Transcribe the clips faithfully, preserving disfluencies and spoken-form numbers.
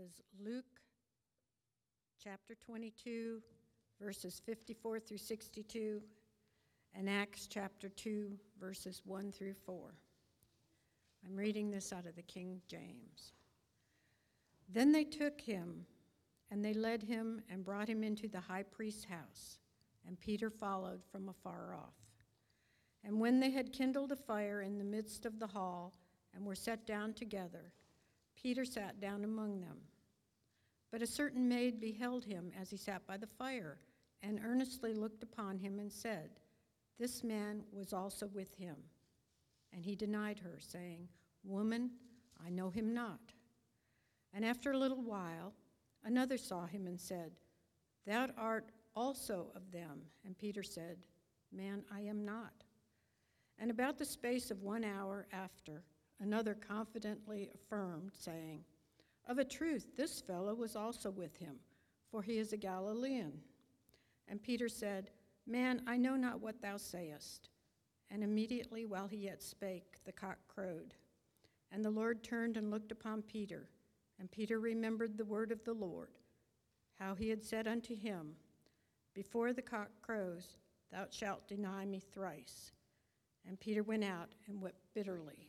is Luke chapter twenty-two, verses fifty-four through sixty-two, and Acts chapter two, verses one through four. I'm reading this out of the King James. Then they took him, and they led him and brought him into the high priest's house, and Peter followed from afar off. And when they had kindled a fire in the midst of the hall and were set down together, Peter sat down among them. But a certain maid beheld him as he sat by the fire, and earnestly looked upon him and said, "This man was also with him." And he denied her, saying, "Woman, I know him not." And after a little while, another saw him and said, "Thou art also of them." And Peter said, "Man, I am not." And about the space of one hour after, another confidently affirmed, saying, "Of a truth, this fellow was also with him, for he is a Galilean." And Peter said, "Man, I know not what thou sayest." And immediately while he yet spake, the cock crowed. And the Lord turned and looked upon Peter. And Peter remembered the word of the Lord, how he had said unto him, "Before the cock crows, thou shalt deny me thrice." And Peter went out and wept bitterly.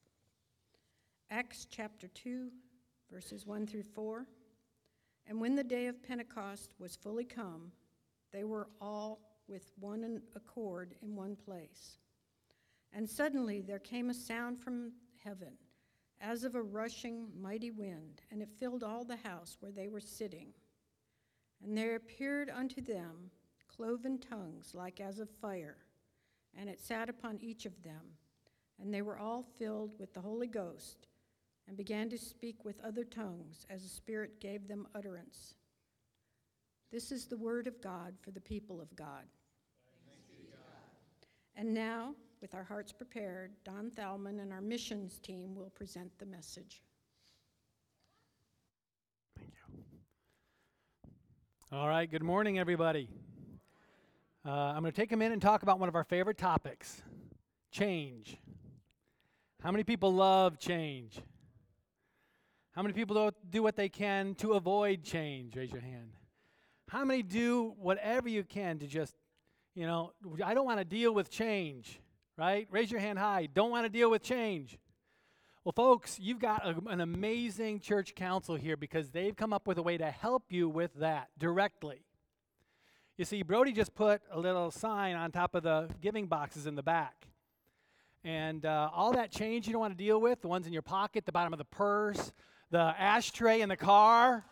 Acts chapter two, verses one through four. And when the day of Pentecost was fully come, they were all with one accord in one place. And suddenly there came a sound from heaven, as of a rushing mighty wind, and it filled all the house where they were sitting. And there appeared unto them cloven tongues like as of fire, and it sat upon each of them. And they were all filled with the Holy Ghost, and began to speak with other tongues as the Spirit gave them utterance. This is the word of God for the people of God. Thanks be to God. And now, with our hearts prepared, Don Thalman and our missions team will present the message. Thank you. All right, good morning, everybody. Uh, I'm going to take a minute and talk about one of our favorite topics, change. How many people love change? How many people do, do what they can to avoid change? Raise your hand. How many do whatever you can to just, you know, I don't want to deal with change, right? Raise your hand high. Don't want to deal with change. Well, folks, you've got a, an amazing church council here because they've come up with a way to help you with that directly. You see, Brody just put a little sign on top of the giving boxes in the back. And uh, all that change you don't want to deal with, the ones in your pocket, the bottom of the purse, the ashtray in the car.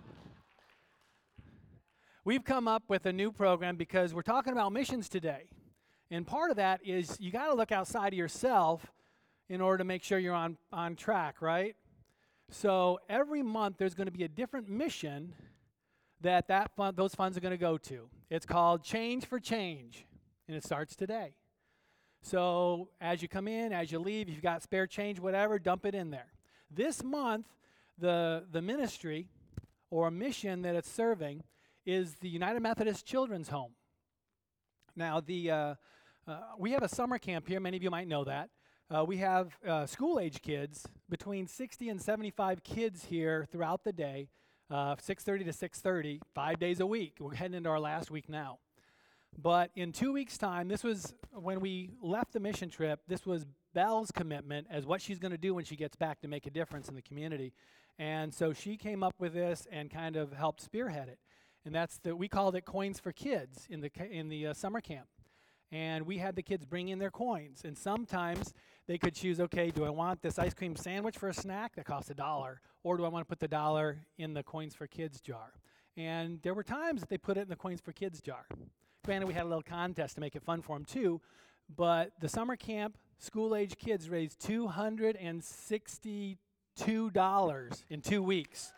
We've come up with a new program because we're talking about missions today. And part of that is you got to look outside of yourself in order to make sure you're on, on track, right? So every month there's going to be a different mission that, that fund, those funds are going to go to. It's called Change for Change, and it starts today. So as you come in, as you leave, if you've got spare change, whatever, dump it in there. This month, the, the ministry or mission that it's serving is the United Methodist Children's Home. Now, the uh, uh, we have a summer camp here. Many of you might know that. Uh, we have uh, school-age kids, between sixty and seventy-five kids here throughout the day, uh, six thirty to six thirty, five days a week. We're heading into our last week now. But in two weeks' time, this was when we left the mission trip, this was Belle's commitment as what she's going to do when she gets back to make a difference in the community. And so she came up with this and kind of helped spearhead it. And that's the, we called it Coins for Kids in the in the uh, summer camp. And we had the kids bring in their coins. And sometimes they could choose, okay, do I want this ice cream sandwich for a snack that costs a dollar? Or do I want to put the dollar in the Coins for Kids jar? And there were times that they put it in the Coins for Kids jar. Granted, we had a little contest to make it fun for them too. But the summer camp school-age kids raised two hundred sixty-two dollars in two weeks.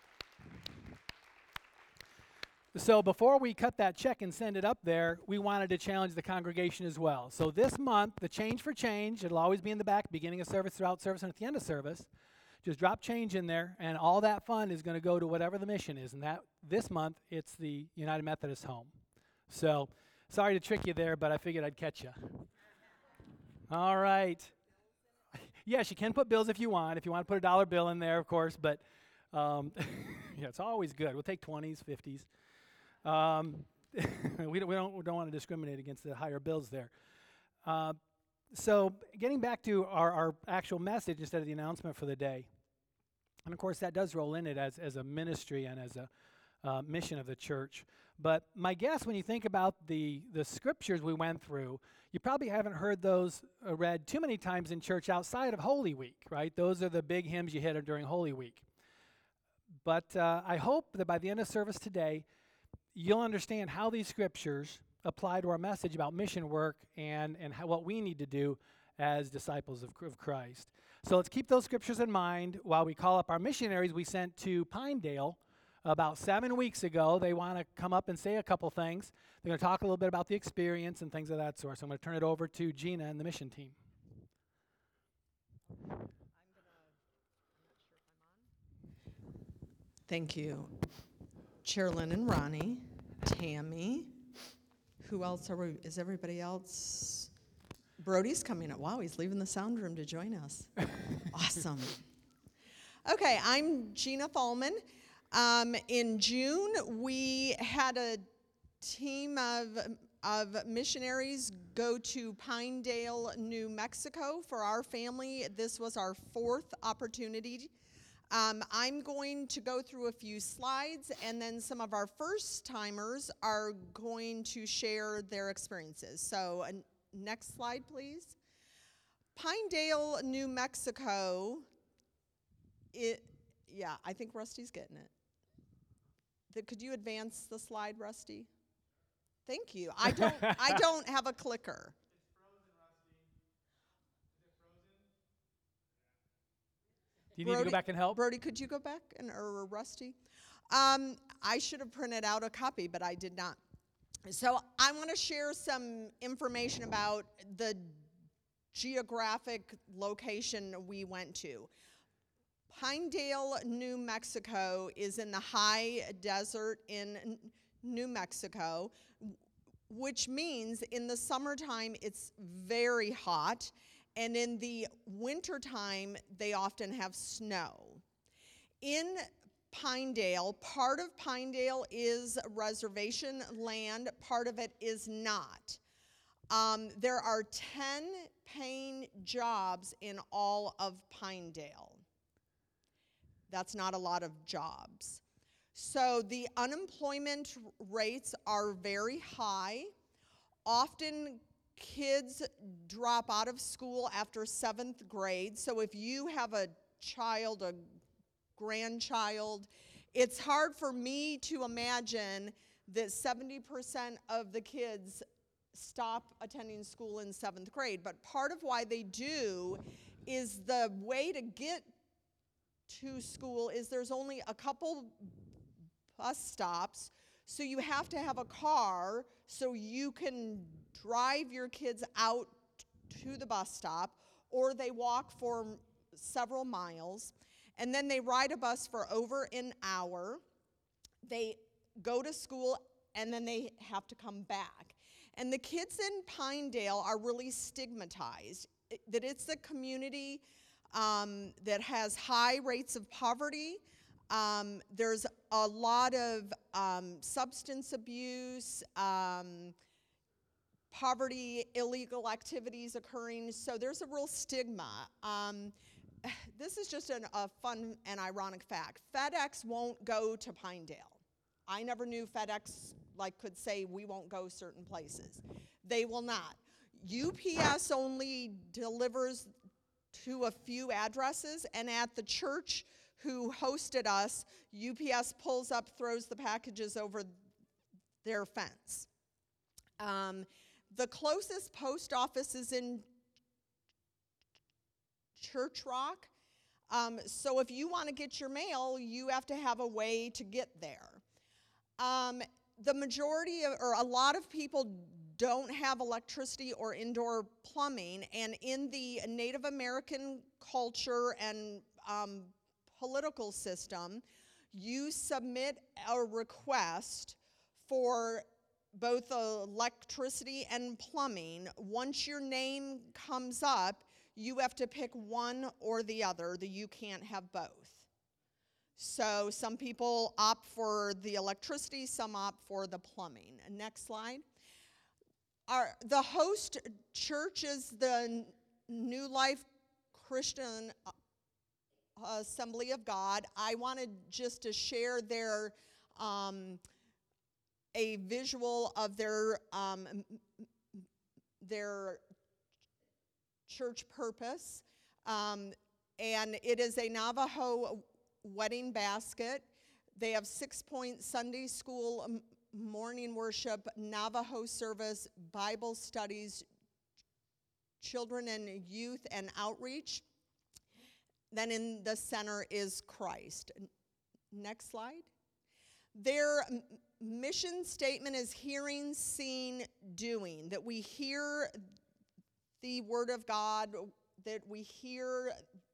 So before we cut that check and send it up there, we wanted to challenge the congregation as well. So this month, the Change for Change, it'll always be in the back, beginning of service, throughout service, and at the end of service. Just drop change in there, and all that fund is going to go to whatever the mission is. And that this month, it's the United Methodist Home. So sorry to trick you there, but I figured I'd catch you. All right. Yes, you can put bills if you want. If you want to put a dollar bill in there, of course, but Um, yeah, it's always good. We'll take twenties, fifties. Um, we don't we don't, we don't want to discriminate against the higher bills there. Uh, so getting back to our, our actual message instead of the announcement for the day. And of course, that does roll in it as, as a ministry and as a uh, mission of the church. But my guess, when you think about the, the scriptures we went through, you probably haven't heard those uh, read too many times in church outside of Holy Week, right? Those are the big hymns you hit during Holy Week. But uh, I hope that by the end of service today, you'll understand how these scriptures apply to our message about mission work and, and how, what we need to do as disciples of, of Christ. So let's keep those scriptures in mind while we call up our missionaries we sent to Pinedale about seven weeks ago. They want to come up and say a couple things. They're going to talk a little bit about the experience and things of that sort. So I'm going to turn it over to Gina and the mission team. Thank you, Chairlyn and Ronnie, Tammy. Who else are we? Is everybody else? Brody's coming up. Wow, he's leaving the sound room to join us. Awesome. Okay, I'm Gina Thalman. Um, in June, we had a team of, of missionaries go to Pinedale, New Mexico for our family. This was our fourth opportunity. Um, I'm going to go through a few slides, and then some of our first-timers are going to share their experiences. So uh, next slide, please. Pinedale, New Mexico, it, yeah, I think Rusty's getting it. The, could you advance the slide, Rusty? Thank you. I don't, I don't have a clicker. Do you need Brody, to go back and help? Brody, could you go back, and or Rusty? Um, I should have printed out a copy, but I did not. So I want to share some information about the geographic location we went to. Pinedale, New Mexico is in the high desert in New Mexico, which means in the summertime it's very hot. And in the wintertime, they often have snow. In Pinedale, part of Pinedale is reservation land, part of it is not. Um, there are ten paying jobs in all of Pinedale. That's not a lot of jobs. So the unemployment rates are very high. Often kids drop out of school after seventh grade. So if you have a child, a grandchild, it's hard for me to imagine that seventy percent of the kids stop attending school in seventh grade. But part of why they do is the way to get to school is there's only a couple bus stops, so you have to have a car so you can drive your kids out to the bus stop, or they walk for several miles, and then they ride a bus for over an hour. They go to school, and then they have to come back. And the kids in Pinedale are really stigmatized, it, that it's a community um, that has high rates of poverty. Um, there's a lot of um, substance abuse, um, poverty, illegal activities occurring, so there's a real stigma. Um, this is just an, a fun and ironic fact. FedEx won't go to Pinedale. I never knew FedEx like could say we won't go certain places. They will not. U P S only delivers to a few addresses, and at the church who hosted us, U P S pulls up, throws the packages over their fence. Um, the closest post office is in Church Rock. Um, so if you want to get your mail, you have to have a way to get there. Um, the majority of, or a lot of people don't have electricity or indoor plumbing, and in the Native American culture and um, political system, you submit a request for both electricity and plumbing. Once your name comes up, you have to pick one or the other, that you can't have both. So some people opt for the electricity, some opt for the plumbing. Next slide. Our, the host church is the New Life Christian Assembly of God. I wanted just to share their um, a visual of their um, their church purpose, um, and it is a Navajo wedding basket. They have six-point Sunday school, um, morning worship, Navajo service, Bible studies, children and youth and outreach. Then in the center is Christ. Next slide. Their m- mission statement is hearing, seeing, doing. That we hear the word of God, that we hear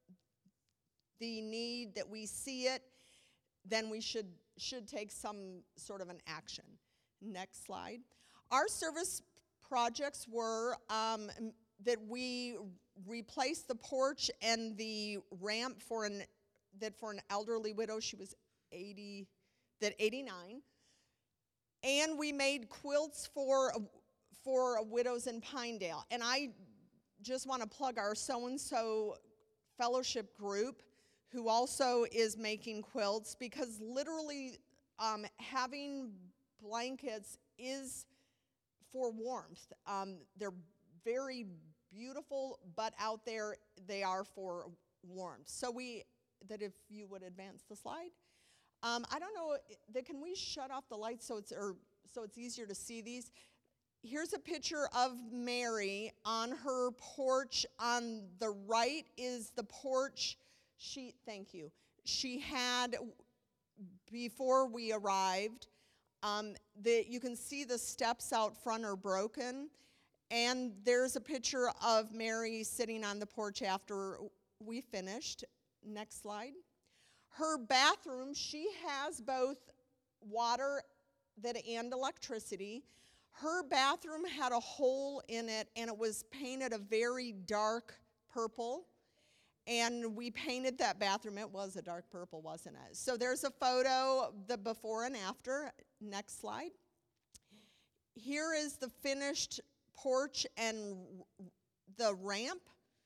the need, that we see it, then we should, should take some sort of an action. Next slide. Our service projects were um, that we replaced the porch and the ramp for an that for an elderly widow. She was eighty, that eighty-nine, and we made quilts for for widows in Pinedale. And I just want to plug our so-and-so fellowship group, who also is making quilts, because literally um, having blankets is for warmth. Um, they're very beautiful, but out there they are for warmth. So we, that if you would advance the slide. Um, I don't know, that can we shut off the lights so it's, or, so it's easier to see these? Here's a picture of Mary on her porch. On the right is the porch she, thank you, she had before we arrived. Um, the, you can see the steps out front are broken. And there's a picture of Mary sitting on the porch after we finished. Next slide. Her bathroom, she has both water that and electricity. Her bathroom had a hole in it, and it was painted a very dark purple. And we painted that bathroom. It was a dark purple, wasn't it? So there's a photo, the before and after. Next slide. Here is the finished porch and the ramp.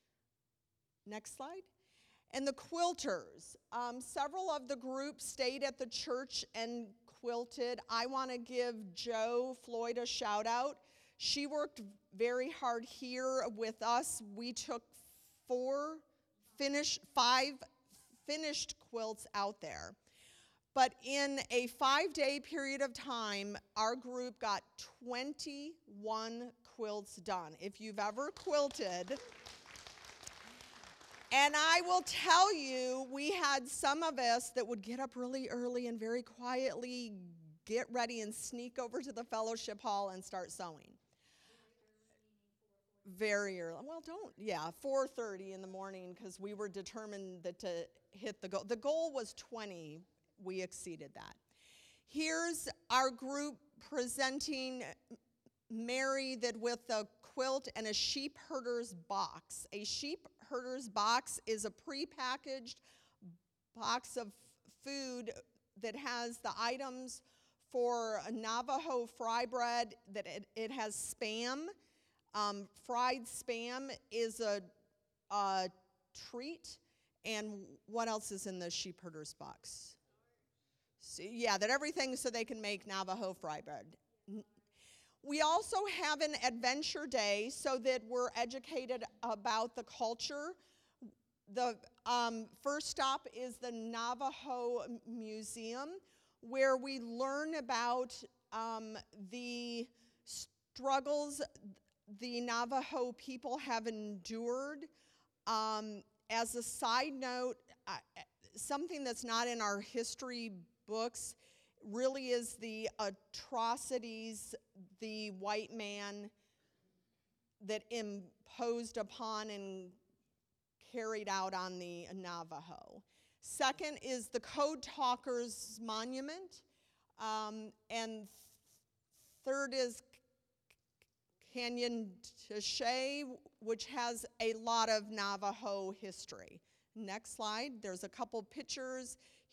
Next slide. And the quilters. Um, several of the groups stayed at the church and quilted. I want to give Joe Floyd a shout out. She worked very hard here with us. We took four finished, five finished quilts out there. But in a five-day period of time, our group got twenty-one quilts done. If you've ever quilted, and I will tell you, we had some of us that would get up really early and very quietly get ready and sneak over to the fellowship hall and start sewing. Very early. Well, don't, yeah, four thirty in the morning, because we were determined that to hit the goal. The goal was twenty. We exceeded that. Here's our group presenting Mary that with a quilt and a sheep herder's box. A sheep herder's box is a prepackaged box of food that has the items for a Navajo fry bread, that it, it has Spam. Um, fried Spam is a, a treat. And what else is in the sheep herder's box? So, yeah, that everything so they can make Navajo fry bread. We also have an adventure day so that we're educated about the culture. The um, first stop is the Navajo Museum, where we learn about um, the struggles the Navajo people have endured. Um, as a side note, uh, something that's not in our history books really is the atrocities the white man that imposed upon and carried out on the Navajo. Second is the Code Talkers Monument. Um, and third is Canyon Taché, which has a lot of Navajo history. Next slide. There's a couple pictures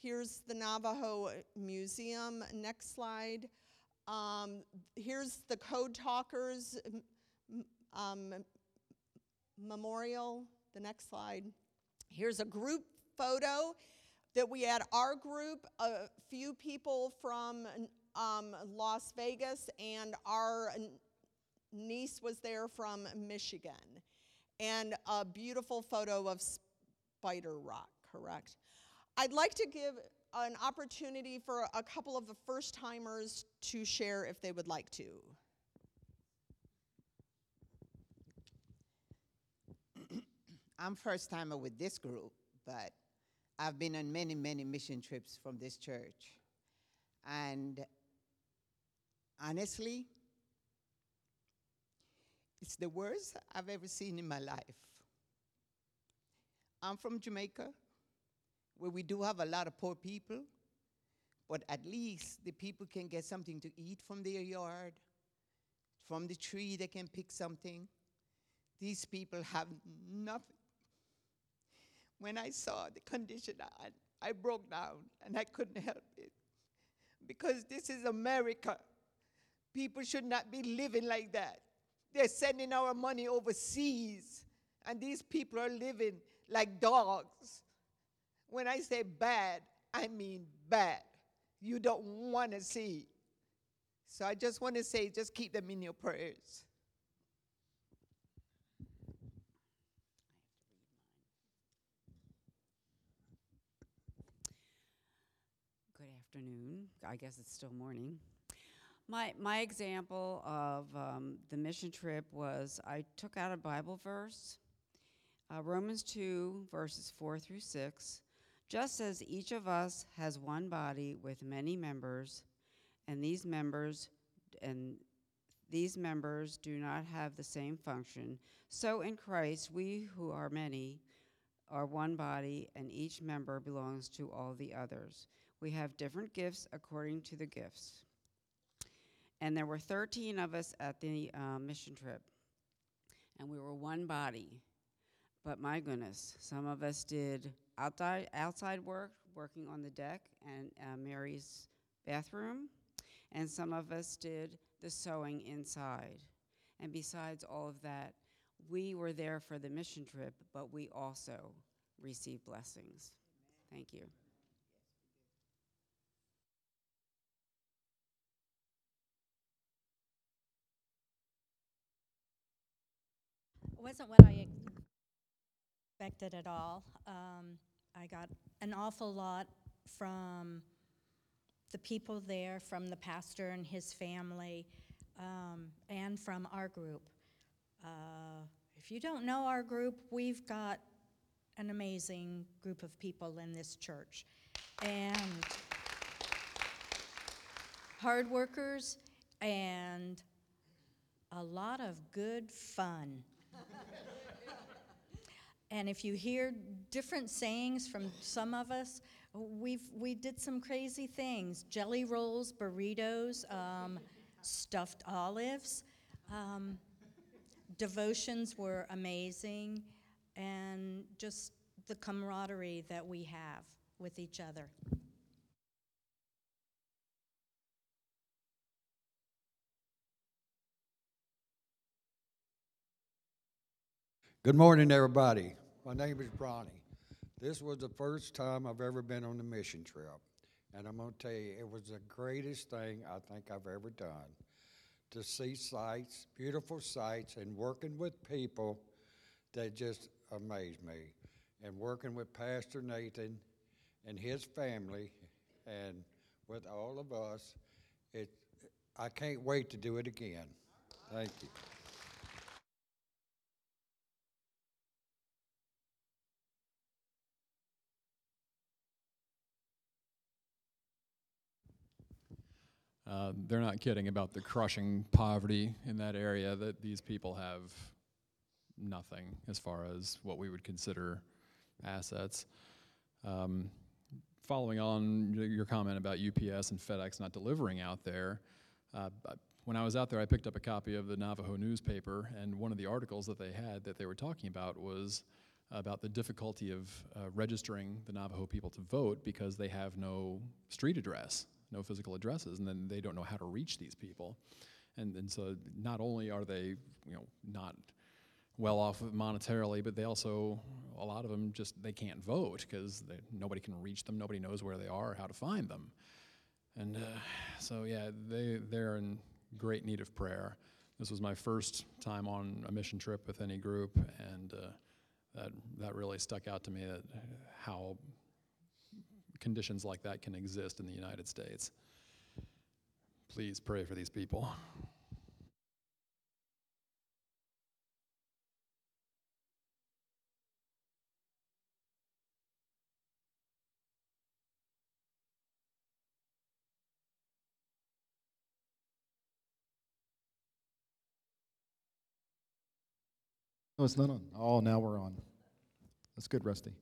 Here's the Navajo Museum. Next slide. Um, here's the Code Talkers um, Memorial. The next slide. Here's a group photo that we had our group, a few people from um, Las Vegas, and our niece was there from Michigan. And a beautiful photo of Spider Rock, correct? I'd like to give an opportunity for a couple of the first timers to share if they would like to. I'm first timer with this group, but I've been on many, many mission trips from this church. And honestly, it's the worst I've ever seen in my life. I'm from Jamaica, where we do have a lot of poor people, but at least the people can get something to eat from their yard. From the tree, they can pick something. These people have nothing. When I saw the condition, I, I broke down, and I couldn't help it. Because this is America. People should not be living like that. They're sending our money overseas, and these people are living like dogs. When I say bad, I mean bad. You don't want to see. So I just want to say, just keep them in your prayers. Good afternoon. I guess it's still morning. My, my example of um, the mission trip was I took out a Bible verse, uh, Romans two, verses four through six. Just as each of us has one body with many members, and these members and these members do not have the same function, so in Christ we who are many are one body, and each member belongs to all the others. We have different gifts according to the gifts. And there were thirteen of us at the uh, mission trip, and we were one body. But my goodness, some of us did outside, outside work, working on the deck and uh, Mary's bathroom, and some of us did the sewing inside. And besides all of that, we were there for the mission trip, but we also received blessings. Thank you. It wasn't what I expected at all. Um, I got an awful lot from the people there, from the pastor and his family, um, and from our group. Uh, if you don't know our group, we've got an amazing group of people in this church. And hard workers and a lot of good fun. And if you hear different sayings from some of us, we've we did some crazy things. Jelly rolls, burritos, um, stuffed olives. Um, devotions were amazing, and just the camaraderie that we have with each other. Good morning, everybody. My name is Bronny. This was the first time I've ever been on a mission trip, and I'm going to tell you, it was the greatest thing I think I've ever done. To see sights, beautiful sights, and working with people that just amaze me. And working with Pastor Nathan and his family and with all of us, it, I can't wait to do it again. Thank you. Uh, they're not kidding about the crushing poverty in that area, that these people have nothing as far as what we would consider assets. Um, following on your comment about U P S and FedEx not delivering out there, uh, when I was out there I picked up a copy of the Navajo newspaper, and one of the articles that they had that they were talking about was about the difficulty of uh, registering the Navajo people to vote because they have no street address, no physical addresses, and then they don't know how to reach these people. And, and so not only are they, you know, not well off monetarily, but they also, a lot of them just, they can't vote because nobody can reach them, nobody knows where they are or how to find them. And uh, so yeah, they, they're in great need of prayer. This was my first time on a mission trip with any group, and uh, that, that really stuck out to me, that how conditions like that can exist in the United States. Please pray for these people. No, it's not on. Oh, now we're on. That's good, Rusty.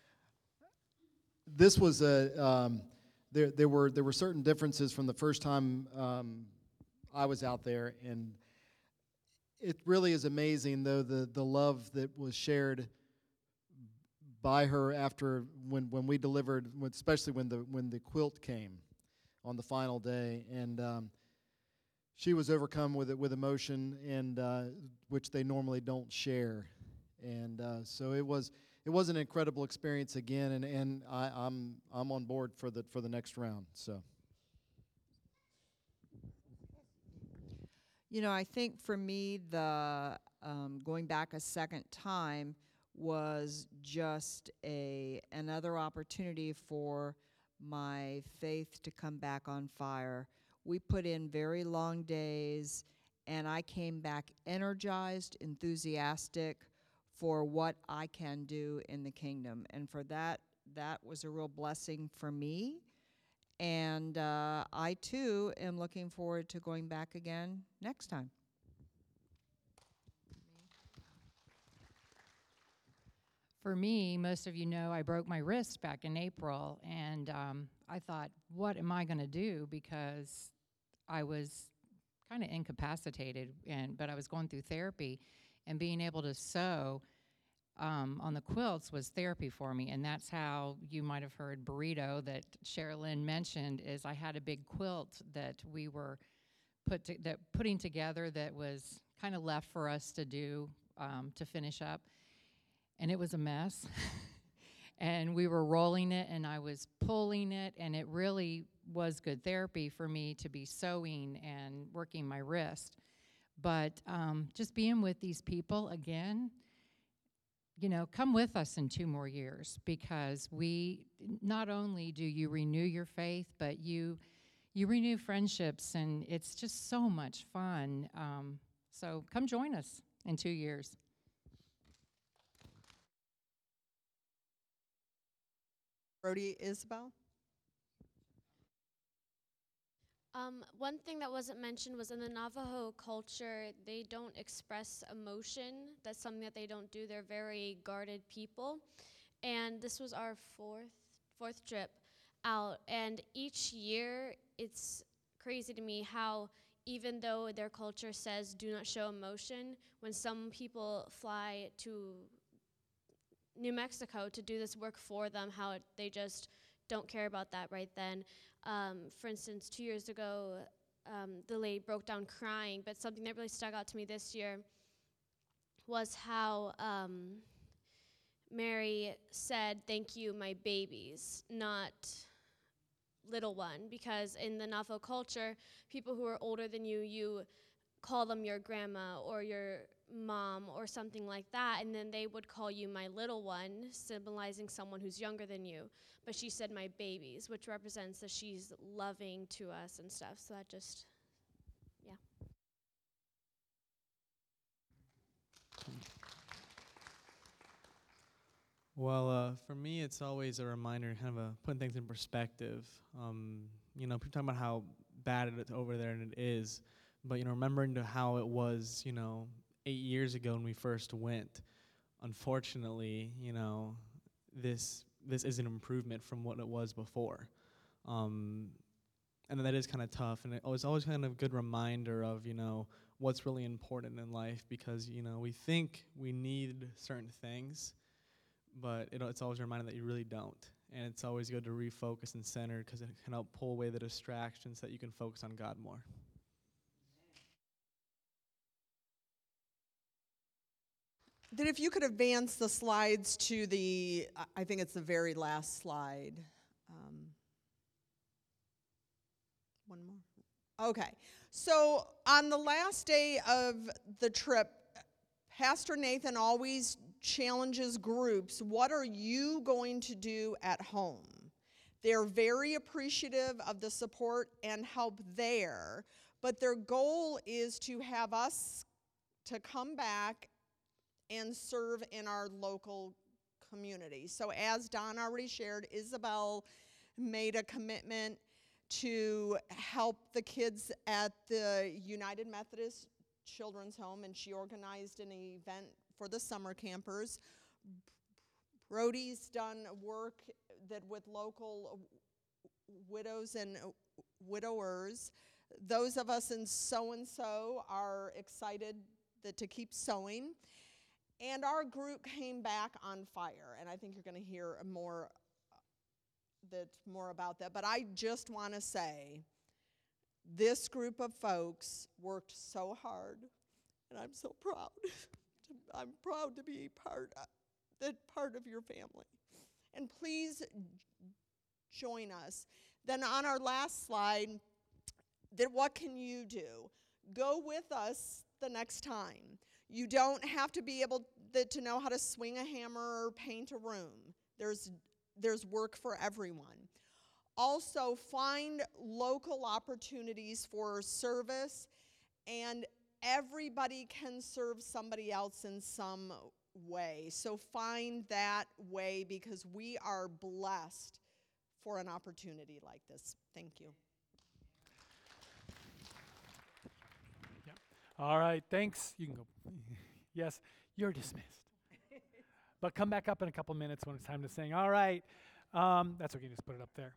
This was a, um, there, there were, there were certain differences from the first time um, I was out there, and it really is amazing, though, the, the love that was shared by her after, when, when we delivered, especially when the, when the quilt came on the final day, and um, she was overcome with it with emotion, and uh, which they normally don't share, and uh, so it was it was an incredible experience again, and and I, I'm I'm on board for the for the next round. So, you know, I think for me, the um, going back a second time was just a another opportunity for my faith to come back on fire. We put in very long days, and I came back energized, enthusiastic for what I can do in the kingdom. And for that, that was a real blessing for me. And uh, I, too, am looking forward to going back again next time. For me, most of you know I broke my wrist back in April, and um, I thought, what am I going to do? Because I was kind of incapacitated, and but I was going through therapy, and being able to sew um, on the quilts was therapy for me, and that's how you might have heard burrito that Sherilyn mentioned. Is I had a big quilt that we were put to, that putting together that was kind of left for us to do um, to finish up, and it was a mess. And we were rolling it, and I was pulling it, and it really was good therapy for me to be sewing and working my wrist. But um, just being with these people again, you know, come with us in two more years, because we, not only do you renew your faith, but you you renew friendships, and it's just so much fun. Um, so come join us in two years. Brody, Isabel? Um, one thing that wasn't mentioned was in the Navajo culture, they don't express emotion. That's something that they don't do. They're very guarded people. And this was our fourth fourth trip out. And each year, it's crazy to me how even though their culture says do not show emotion, when some people fly to New Mexico to do this work for them, how it, they just don't care about that right then. Um, for instance, two years ago, um, the lady broke down crying, but something that really stuck out to me this year was how um, Mary said, "Thank you, my babies," not little one, because in the Navajo culture, people who are older than you, you call them your grandma or your mom or something like that, and then they would call you my little one, symbolizing someone who's younger than you. But she said my babies, which represents that she's loving to us and stuff. So that just, yeah. Well, uh, for me, it's always a reminder, kind of a putting things in perspective. Um, you know, people talking about how bad it is over there, and it is, but you know, remembering to how it was, you know, eight years ago when we first went. Unfortunately, you know, this this is an improvement from what it was before, um, and that is kind of tough. And it was always kind of a good reminder of, you know, what's really important in life, because you know we think we need certain things, but it, it's always a reminder that you really don't. And it's always good to refocus and center because it can help pull away the distractions so that you can focus on God more. Then if you could advance the slides to the, I- I think it's the very last slide. Um, one more. Okay. So on the last day of the trip, Pastor Nathan always challenges groups, what are you going to do at home? They're very appreciative of the support and help there, but their goal is to have us to come back and serve in our local community. So as Don already shared, Isabel made a commitment to help the kids at the United Methodist Children's Home, and she organized an event for the summer campers. Brody's done work that with local widows and widowers. Those of us in so-and-so are excited that to keep sewing. And our group came back on fire, and I think you're going to hear more, that, more about that. But I just want to say, this group of folks worked so hard, and I'm so proud. I'm proud to be part of, that part of your family. And please join us. Then on our last slide, that what can you do? Go with us the next time. You don't have to be able to, to know how to swing a hammer or paint a room. There's, there's work for everyone. Also, find local opportunities for service, and everybody can serve somebody else in some way. So find that way, because we are blessed for an opportunity like this. Thank you. All right, thanks. You can go. Yes, you're dismissed. But come back up in a couple minutes when it's time to sing. All right. Um, that's okay, just put it up there.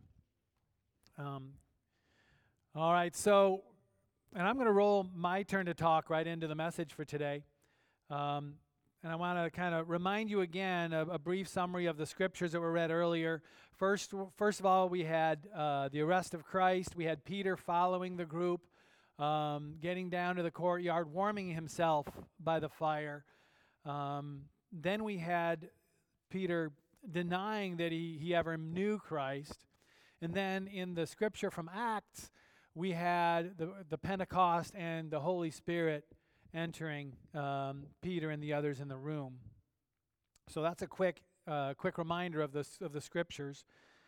Um, all right, so, and I'm going to roll my turn to talk right into the message for today. Um, and I want to kind of remind you again of a brief summary of the scriptures that were read earlier. First, first of all, we had uh, the arrest of Christ. We had Peter following the group, um, getting down to the courtyard, warming himself by the fire. Um, then we had Peter denying that he, he ever knew Christ. And then in the scripture from Acts, we had the, the Pentecost and the Holy Spirit entering um, Peter and the others in the room. So that's a quick uh, quick reminder of the, of the scriptures.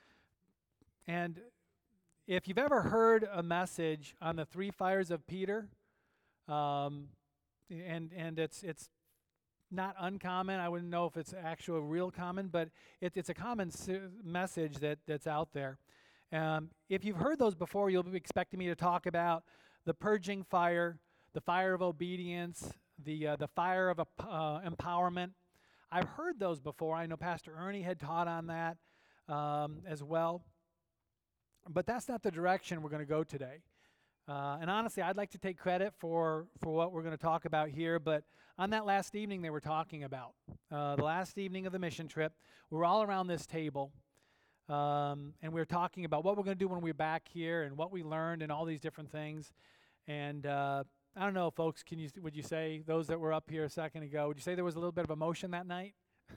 And if you've ever heard a message on the three fires of Peter, um, and and it's it's not uncommon. I wouldn't know if it's actual real common, but it, it's a common s- message that that's out there. Um, if you've heard those before, you'll be expecting me to talk about the purging fire, the fire of obedience, the uh, the fire of uh, empowerment. I've heard those before. I know Pastor Ernie had taught on that um, as well. But that's not the direction we're going to go today. Uh, and honestly, I'd like to take credit for, for what we're going to talk about here, but on that last evening they were talking about, uh, the last evening of the mission trip, we were all around this table, um, and we were talking about what we're going to do when we're back here and what we learned and all these different things. And uh, I don't know, folks, can you would you say, those that were up here a second ago, would you say there was a little bit of emotion that night?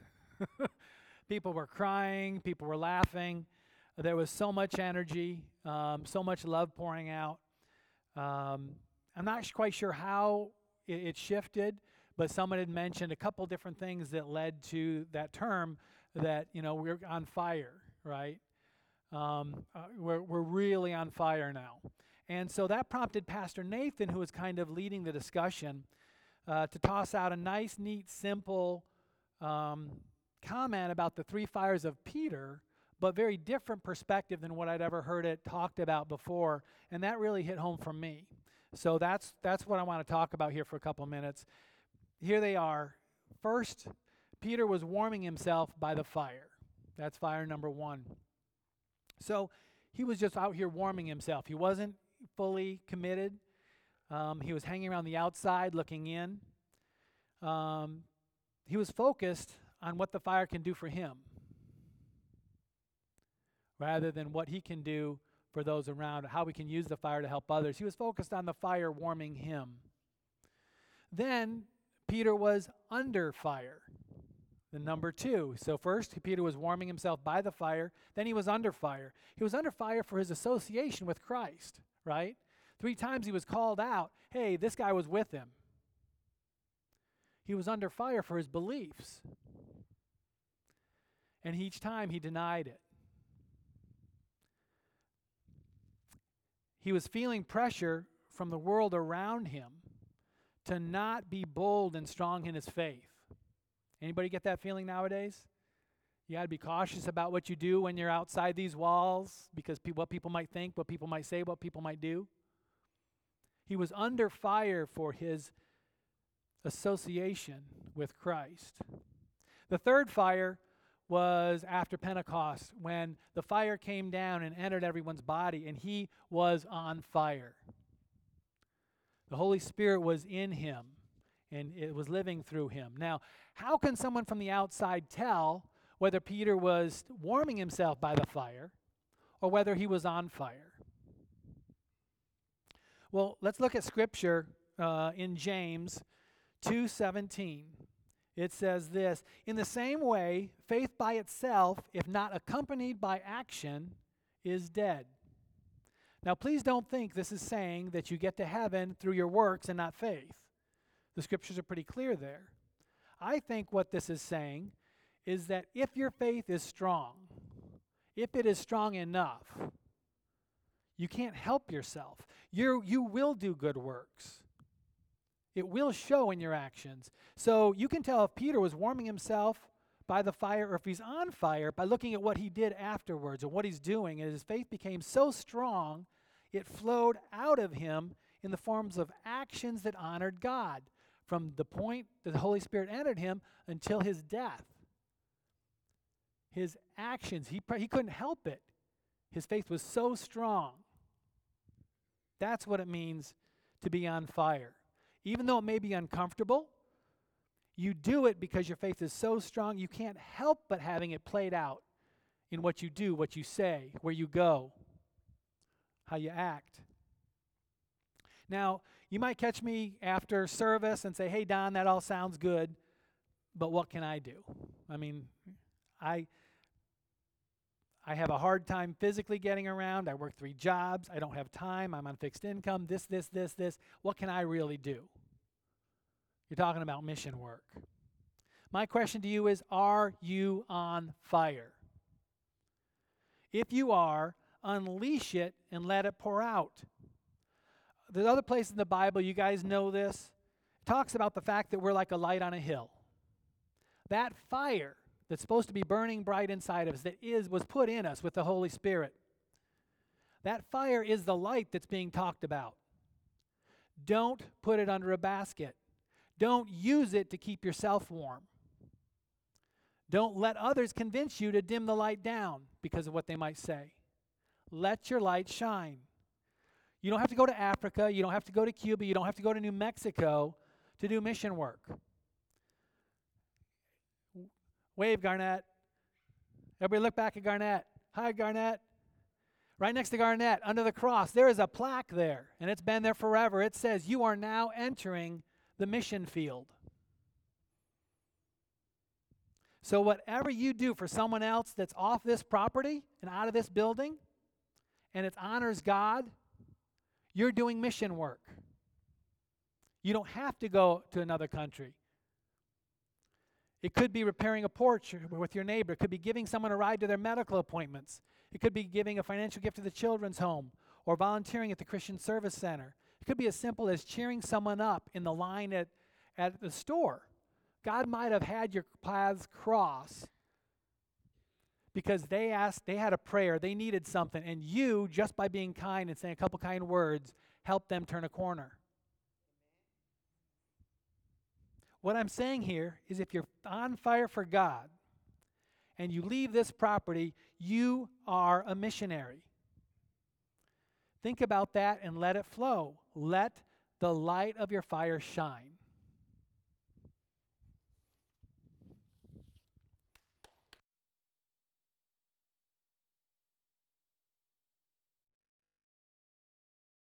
People were crying, people were laughing. There was so much energy, um, so much love pouring out. Um, I'm not sh- quite sure how it, it shifted, but someone had mentioned a couple different things that led to that term that, you know, we're on fire, right? Um, uh, we're, we're really on fire now. And so that prompted Pastor Nathan, who was kind of leading the discussion, uh, to toss out a nice, neat, simple um, comment about the three fires of Peter, but very different perspective than what I'd ever heard it talked about before, and that really hit home for me. So that's that's what I want to talk about here for a couple minutes. Here they are. First, Peter was warming himself by the fire. That's fire number one. So he was just out here warming himself. He wasn't fully committed. Um, he was hanging around the outside looking in. Um, he was focused on what the fire can do for him rather than what he can do for those around, how we can use the fire to help others. He was focused on the fire warming him. Then Peter was under fire, the number two. So first, Peter was warming himself by the fire. Then he was under fire. He was under fire for his association with Christ, right? Three times he was called out. Hey, this guy was with him. He was under fire for his beliefs. And each time he denied it. He was feeling pressure from the world around him to not be bold and strong in his faith. Anybody get that feeling nowadays? You got to be cautious about what you do when you're outside these walls because pe- what people might think, what people might say, what people might do. He was under fire for his association with Christ. The third fire was after Pentecost when the fire came down and entered everyone's body and he was on fire. The Holy Spirit was in him and it was living through him. Now, how can someone from the outside tell whether Peter was warming himself by the fire or whether he was on fire? Well, let's look at Scripture uh, in James two seventeen. It says this, "In the same way, faith by itself, if not accompanied by action, is dead." Now, please don't think this is saying that you get to heaven through your works and not faith. The Scriptures are pretty clear there. I think what this is saying is that if your faith is strong, if it is strong enough, you can't help yourself. You're, you will do good works. It will show in your actions. So you can tell if Peter was warming himself by the fire or if he's on fire by looking at what he did afterwards and what he's doing. And his faith became so strong, it flowed out of him in the forms of actions that honored God from the point that the Holy Spirit entered him until his death. His actions, he, he couldn't help it. His faith was so strong. That's what it means to be on fire. Even though it may be uncomfortable, you do it because your faith is so strong, you can't help but having it played out in what you do, what you say, where you go, how you act. Now, you might catch me after service and say, "Hey, Don, that all sounds good, but what can I do?" I mean, I... I have a hard time physically getting around. I work three jobs. I don't have time. I'm on fixed income. This, this, this, this. What can I really do? You're talking about mission work. My question to you is, are you on fire? If you are, unleash it and let it pour out. There's other places in the Bible, you guys know this. It talks about the fact that we're like a light on a hill. That fire that's supposed to be burning bright inside of us, that is, was put in us with the Holy Spirit. That fire is the light that's being talked about. Don't put it under a basket. Don't use it to keep yourself warm. Don't let others convince you to dim the light down because of what they might say. Let your light shine. You don't have to go to Africa. You don't have to go to Cuba. You don't have to go to New Mexico to do mission work. Wave, Garnett. Everybody look back at Garnett. Hi, Garnett. Right next to Garnett, under the cross, there is a plaque there, and it's been there forever. It says, "You are now entering the mission field." So whatever you do for someone else that's off this property and out of this building, and it honors God, you're doing mission work. You don't have to go to another country. It could be repairing a porch with your neighbor. It could be giving someone a ride to their medical appointments. It could be giving a financial gift to the children's home or volunteering at the Christian Service Center. It could be as simple as cheering someone up in the line at, at the store. God might have had your paths cross because they asked, they had a prayer, they needed something, and you, just by being kind and saying a couple kind words, helped them turn a corner. What I'm saying here is if you're on fire for God and you leave this property, you are a missionary. Think about that and let it flow. Let the light of your fire shine.